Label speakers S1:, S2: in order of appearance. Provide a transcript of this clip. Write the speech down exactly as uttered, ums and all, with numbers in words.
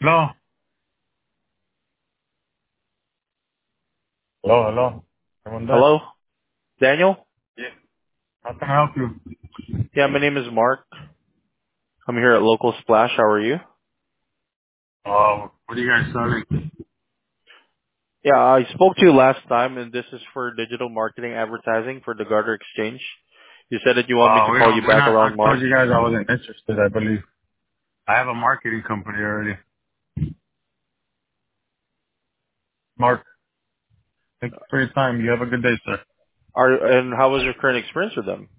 S1: Hello? Hello, hello. Someone there?
S2: Hello, Daniel?
S1: Yeah. How can I help you?
S2: Yeah, my name is Mark. I'm here at Local Splash. How are you?
S1: Uh, what are you guys selling?
S2: Yeah, I spoke to you last time, and this is for digital marketing advertising for the Garter Exchange. You said that you want me
S1: Uh,
S2: to
S1: we
S2: call
S1: don't,
S2: you
S1: we're
S2: back
S1: not, I
S2: around
S1: told
S2: March.
S1: you guys I wasn't interested, I believe. I have a marketing company already. Mark, thank you for your time. You have a good day, sir.
S2: Are and how was your current experience with them?